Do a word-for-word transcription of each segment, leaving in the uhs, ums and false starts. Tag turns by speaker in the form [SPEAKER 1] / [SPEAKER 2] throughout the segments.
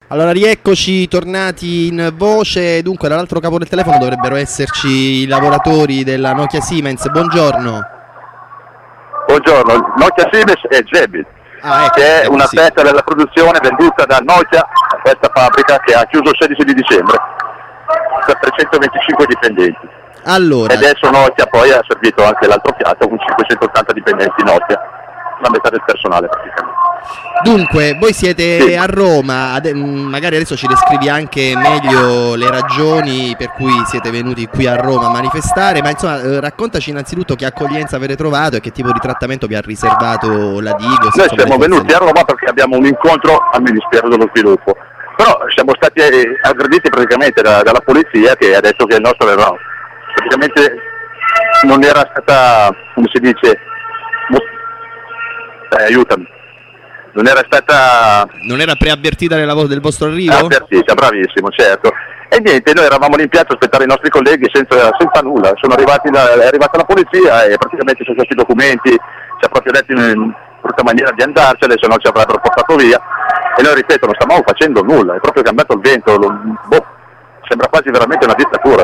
[SPEAKER 1] Allora, rieccoci tornati in voce. Dunque, dall'altro capo del telefono dovrebbero esserci i lavoratori della Nokia Siemens. Buongiorno.
[SPEAKER 2] Buongiorno, Nokia Siemens è Jabil,
[SPEAKER 1] ah, ecco,
[SPEAKER 2] che è
[SPEAKER 1] ecco,
[SPEAKER 2] una
[SPEAKER 1] sì.
[SPEAKER 2] fetta della produzione venduta da Nokia a questa fabbrica che ha chiuso il sedici di dicembre per trecentoventicinque dipendenti.
[SPEAKER 1] Allora.
[SPEAKER 2] E adesso Nokia poi ha servito anche l'altro fiato con cinquecentottanta dipendenti Nokia, la metà del personale praticamente.
[SPEAKER 1] Dunque, voi siete
[SPEAKER 2] sì.
[SPEAKER 1] a Roma, ade- magari adesso ci descrivi anche meglio le ragioni per cui siete venuti qui a Roma a manifestare, ma insomma eh, raccontaci innanzitutto che accoglienza avete trovato e che tipo di trattamento vi ha riservato la Digos.
[SPEAKER 2] Noi siamo venuti a Roma perché abbiamo un incontro al Ministero dello Sviluppo, però siamo stati aggrediti praticamente da, dalla polizia che ha detto che il nostro era, praticamente non era stata, come si dice, eh, aiutami. Non era stata...
[SPEAKER 1] Non era preavvertita del, lavoro, del vostro arrivo?
[SPEAKER 2] Avvertita, bravissimo, certo. E niente, noi eravamo all'impianto a aspettare i nostri colleghi senza, senza nulla. Sono arrivati la, è arrivata la polizia e praticamente sono stati i documenti, ci ha proprio detto in brutta maniera di andarcene, se no ci avrebbero portato via. E noi, ripeto, non stavamo facendo nulla, è proprio cambiato il vento, lo, boh, sembra quasi veramente una dittatura.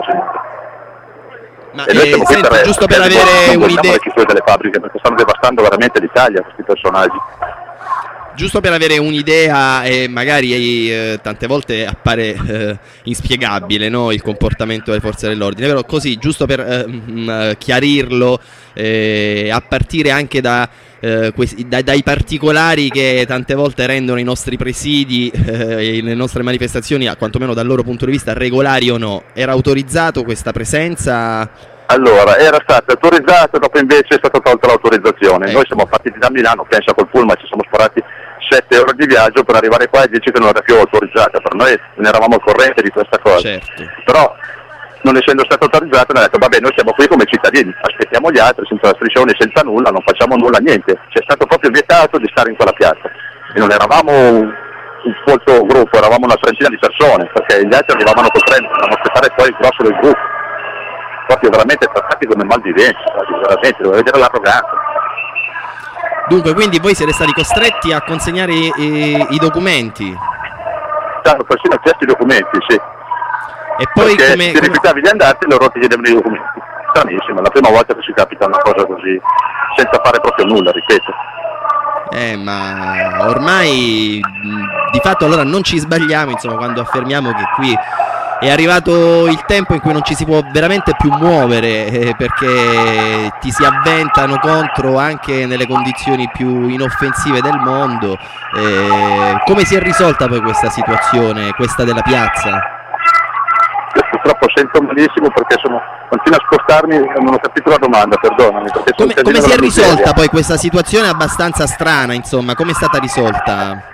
[SPEAKER 1] Ma
[SPEAKER 2] e noi
[SPEAKER 1] eh,
[SPEAKER 2] siamo qui
[SPEAKER 1] senti,
[SPEAKER 2] per,
[SPEAKER 1] giusto
[SPEAKER 2] per
[SPEAKER 1] per avere un'idea...
[SPEAKER 2] le chiusure delle fabbriche, perché stanno devastando veramente l'Italia questi personaggi.
[SPEAKER 1] Giusto per avere un'idea, e eh, magari eh, tante volte appare eh, inspiegabile, no, il comportamento delle forze dell'ordine, però così, giusto per eh, mh, chiarirlo, eh, a partire anche da, eh, questi, da, dai particolari che tante volte rendono i nostri presidi, eh, le nostre manifestazioni, a quantomeno dal loro punto di vista, regolari o no. Era autorizzato questa presenza?
[SPEAKER 2] Allora, era stata autorizzata, dopo invece è stata tolta l'autorizzazione.
[SPEAKER 1] Ecco.
[SPEAKER 2] Noi siamo partiti da Milano, pensa col pullman, ci siamo sparati sette ore di viaggio per arrivare qua e dice che non era più autorizzata. Per noi ne eravamo al corrente di questa cosa.
[SPEAKER 1] Certo.
[SPEAKER 2] Però, non essendo stata autorizzata, hanno detto, vabbè, noi siamo qui come cittadini, aspettiamo gli altri, senza striscioni, senza nulla, non facciamo nulla, niente. Ci è stato proprio vietato di stare in quella piazza. E non eravamo un, un folto gruppo, eravamo una trentina di persone, perché gli altri arrivavano col treno, dovevamo aspettare poi il grosso del gruppo. Proprio veramente trattati come malviventi, veramente, devo vedere l'arroganza.
[SPEAKER 1] Dunque, quindi voi siete stati costretti a consegnare i, i, i documenti?
[SPEAKER 2] Ci hanno persino chiesto i documenti, sì.
[SPEAKER 1] E poi
[SPEAKER 2] perché
[SPEAKER 1] come,
[SPEAKER 2] se ti rifiutavi di andarti, loro ti chiedevano i documenti. Stranissimo, è la prima volta che ci capita una cosa così, senza fare proprio nulla, ripeto.
[SPEAKER 1] Eh, ma ormai di fatto allora non ci sbagliamo, insomma, quando affermiamo che qui è arrivato il tempo in cui non ci si può veramente più muovere, eh, perché ti si avventano contro anche nelle condizioni più inoffensive del mondo. Eh, come si è risolta poi questa situazione, questa della piazza?
[SPEAKER 2] Purtroppo sento malissimo perché sono, continuo a spostarmi e non ho capito la domanda, perdonami.
[SPEAKER 1] Come, come si è risolta poi questa situazione abbastanza strana, insomma, come è stata risolta?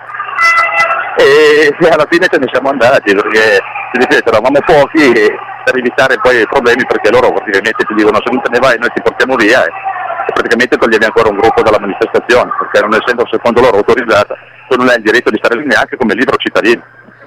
[SPEAKER 2] E alla fine ce ne siamo andati perché, ti ripeto, eravamo pochi e per evitare poi i problemi, perché loro praticamente ti dicono se non te ne vai noi ti portiamo via e, e praticamente toglievi ancora un gruppo dalla manifestazione, perché non essendo secondo loro autorizzata tu non hai il diritto di stare lì neanche come libero cittadino.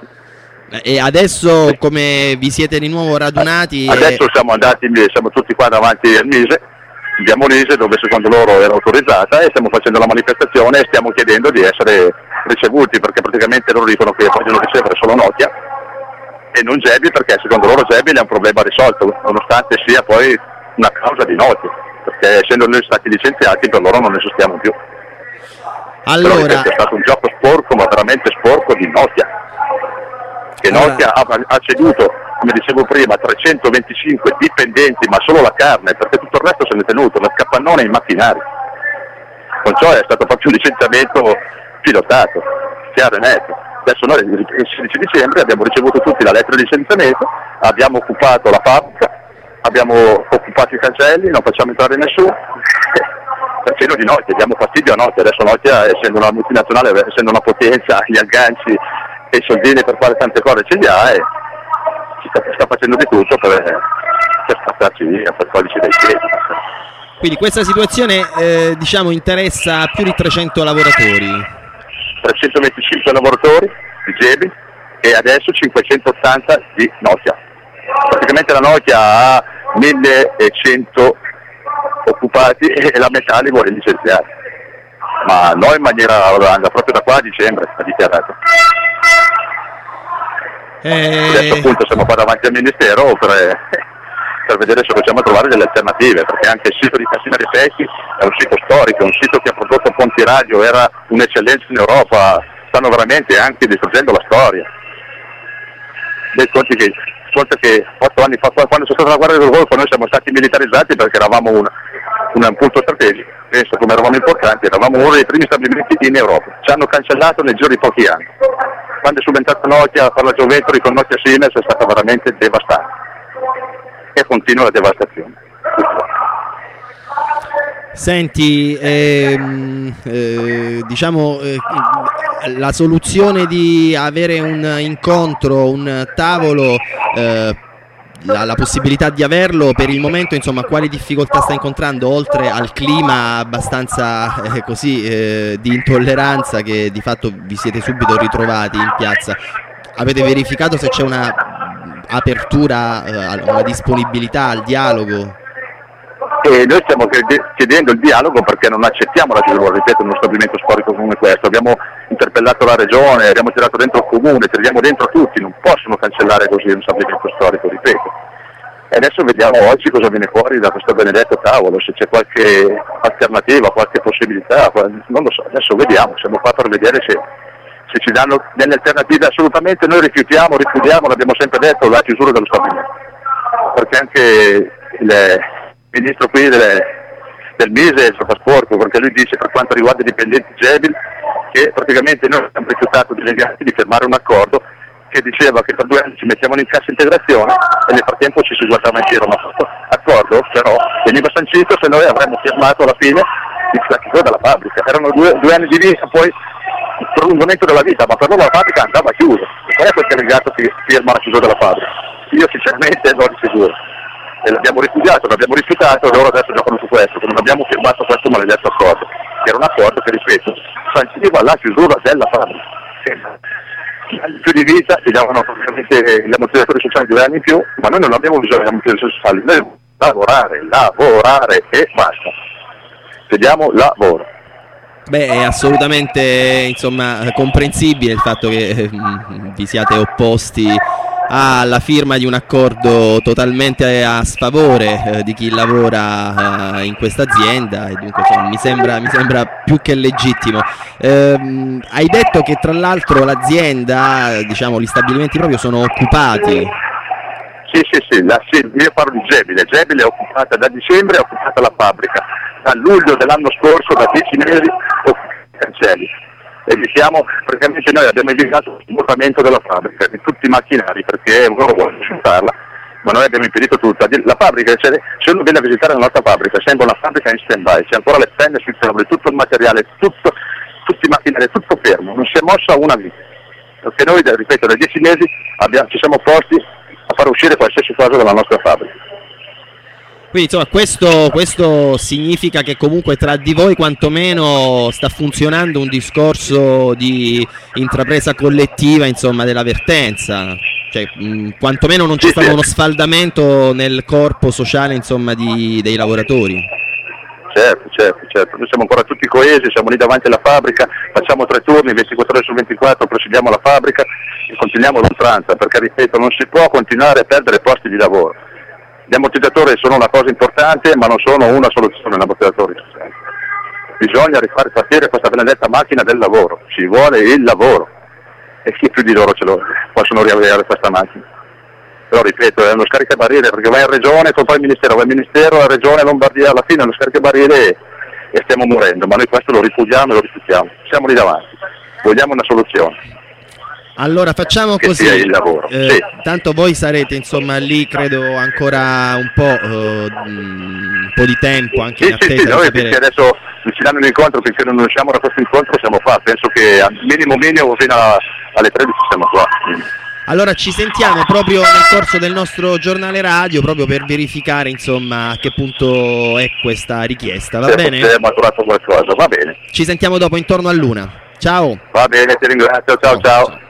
[SPEAKER 1] E adesso come vi siete di nuovo radunati?
[SPEAKER 2] Adesso
[SPEAKER 1] e...
[SPEAKER 2] siamo andati, siamo tutti qua davanti al Mise, via Molise, dove secondo loro era autorizzata, e stiamo facendo la manifestazione e stiamo chiedendo di essere ricevuti, perché praticamente loro dicono che vogliono ricevere solo Nokia e non Jabil, perché secondo loro Jabil è un problema risolto, nonostante sia poi una causa di Nokia, perché essendo noi stati licenziati per loro non ne esistiamo più.
[SPEAKER 1] Allora,
[SPEAKER 2] però è stato un gioco sporco, ma veramente sporco, di Nokia, che
[SPEAKER 1] allora...
[SPEAKER 2] Nokia ha, ha ceduto, come dicevo prima, trecentoventicinque dipendenti, ma solo la carne, perché tutto il resto se n'è tenuto, la capannone e i macchinari. Con ciò è stato proprio un licenziamento pilotato, chiaro e netto. Adesso noi il sedici dicembre abbiamo ricevuto tutti la lettera di licenziamento, abbiamo occupato la fabbrica, abbiamo occupato i cancelli, non facciamo entrare nessuno, facendo di Nokia, diamo fastidio a Nokia. Adesso Nokia, essendo una multinazionale, essendo una potenza, gli agganci e i soldini per fare tante cose ce li ha, e ci sta, sta facendo di tutto per, per spazzarci via, per toglierci dai piedi.
[SPEAKER 1] Quindi questa situazione eh, diciamo interessa più di trecento lavoratori.
[SPEAKER 2] trecentoventicinque lavoratori di Jabil e adesso cinquecentottanta di Nokia. Praticamente la Nokia ha millecento occupati e la metà li vuole licenziare. Ma noi in maniera oranda, proprio da qua a dicembre ha dichiarato.
[SPEAKER 1] Eh...
[SPEAKER 2] Adesso appunto siamo qua davanti al Ministero per, per vedere se riusciamo a trovare delle alternative, perché anche il sito di Cassina Rifecchi è un sito storico, è un sito che ha prodotto ponti radio, era un'eccellenza in Europa, stanno veramente anche distruggendo la storia. Dei conti che, conti che otto anni fa, quando c'è stata la guerra del Golfo, noi siamo stati militarizzati perché eravamo un, un punto strategico, penso come eravamo importanti, eravamo uno dei primi stabilimenti in Europa, ci hanno cancellato nel giro di pochi anni. Quando è subentrata Nokia a fare la Gioventuri con Nokia Siemens è stata veramente devastante e continua la devastazione.
[SPEAKER 1] Senti, ehm, eh, diciamo eh, la soluzione di avere un incontro, un tavolo, eh, la, la possibilità di averlo per il momento, insomma, quali difficoltà sta incontrando oltre al clima abbastanza eh, così eh, di intolleranza che di fatto vi siete subito ritrovati in piazza? Avete verificato se c'è una apertura, eh, una disponibilità al dialogo?
[SPEAKER 2] E noi stiamo chiedendo il dialogo perché non accettiamo la chiusura, ripeto, in uno stabilimento storico come questo. Abbiamo interpellato la regione, abbiamo tirato dentro il comune, tiriamo dentro tutti, non possono cancellare così un stabilimento storico, ripeto. E adesso vediamo oggi cosa viene fuori da questo benedetto tavolo, se c'è qualche alternativa, qualche possibilità, non lo so, adesso vediamo, siamo qua per vedere se, se ci danno delle alternative. Assolutamente noi rifiutiamo, rifiutiamo, l'abbiamo sempre detto, la chiusura dello stabilimento, perché anche il Il ministro qui delle, del M I S E è stato sporco, perché lui dice per quanto riguarda i dipendenti Gebil che praticamente noi abbiamo rifiutato delegati di firmare un accordo che diceva che per due anni ci mettiamolo in cassa integrazione e nel frattempo ci si guardava in giro, ma questo accordo però veniva sancito se noi avremmo firmato alla fine la chiusura della fabbrica. Erano due, due anni di vita, poi il prolungamento della vita, ma per loro la fabbrica andava chiusa. Qual è quel delegato che firma la chiusura della fabbrica? Io sinceramente non di sicuro. E l'abbiamo rifiutato, l'abbiamo rifiutato e loro adesso giocano su questo, che non abbiamo firmato questo maledetto accordo, che era un accordo che, ripeto, sanciva la chiusura della fabbrica. Più di vita, ti davano ovviamente gli ammortizzatori sociali due anni in più, ma noi non abbiamo bisogno di ammortizzatori sociali, noi dobbiamo lavorare, lavorare e basta. Chiediamo lavoro.
[SPEAKER 1] Beh, è assolutamente insomma comprensibile il fatto che eh, vi siate opposti alla firma di un accordo totalmente a sfavore eh, di chi lavora eh, in questa azienda e dunque insomma, mi sembra, mi sembra più che legittimo. Ehm, hai detto che tra l'altro l'azienda, diciamo gli stabilimenti proprio sono occupati.
[SPEAKER 2] Sì, sì, sì, la, sì, io parlo di Gebile, Gebile è occupata da dicembre, è occupata la fabbrica, da luglio dell'anno scorso, da dieci mesi, cancelli. E diciamo, praticamente noi abbiamo invitato il svuotamento della fabbrica, di tutti i macchinari, perché uno vuole svuotarla, ma noi abbiamo impedito tutto. La fabbrica, cioè, se uno viene a visitare la nostra fabbrica, sembra una fabbrica in stand-by, c'è ancora le penne sui tavoli, tutto il materiale, tutto, tutti i macchinari, tutto fermo, non si è mossa una vita. Perché noi, ripeto, da dieci mesi abbiamo, ci siamo posti a far uscire qualsiasi cosa dalla nostra fabbrica.
[SPEAKER 1] Quindi insomma questo, questo significa che comunque tra di voi quantomeno sta funzionando un discorso di intrapresa collettiva, insomma, della vertenza, cioè mh, quantomeno non c'è stato uno sfaldamento nel corpo sociale, insomma, di, dei lavoratori.
[SPEAKER 2] Certo, certo, certo, noi siamo ancora tutti coesi, siamo lì davanti alla fabbrica, facciamo tre turni, ventiquattro ore su ventiquattro, presidiamo la fabbrica e continuiamo l'oltranza, perché ripeto, non si può continuare a perdere posti di lavoro. Gli ammortizzatori sono una cosa importante, ma non sono una soluzione, gli ammortizzatori. Bisogna rifare partire questa benedetta macchina del lavoro, ci vuole il lavoro e chi più di loro ce lo possono riavere questa macchina. Però ripeto, è uno scaricabarile perché vai in regione, poi il ministero, vai in ministero, la regione, Lombardia, alla fine è uno scaricabarile e, e stiamo morendo, ma noi questo lo ripudiamo e lo rifiutiamo, siamo lì davanti, vogliamo una soluzione.
[SPEAKER 1] Allora facciamo
[SPEAKER 2] che
[SPEAKER 1] così,
[SPEAKER 2] sia il lavoro.
[SPEAKER 1] Eh,
[SPEAKER 2] sì.
[SPEAKER 1] Tanto voi sarete insomma lì credo ancora un po', eh, un po' di tempo anche
[SPEAKER 2] sì,
[SPEAKER 1] in attesa
[SPEAKER 2] sì, sì,
[SPEAKER 1] di
[SPEAKER 2] noi
[SPEAKER 1] sapere...
[SPEAKER 2] perché adesso ci danno un incontro, finché non usciamo da questo incontro siamo qua, penso che al minimo minimo fino a, alle tredici siamo qua.
[SPEAKER 1] Allora ci sentiamo proprio nel corso del nostro giornale radio proprio per verificare insomma a che punto è questa richiesta, va
[SPEAKER 2] se,
[SPEAKER 1] bene?
[SPEAKER 2] Se è maturato qualcosa, va bene.
[SPEAKER 1] Ci sentiamo dopo intorno all'una. Ciao.
[SPEAKER 2] Va bene, ti ringrazio, ciao ciao. ciao.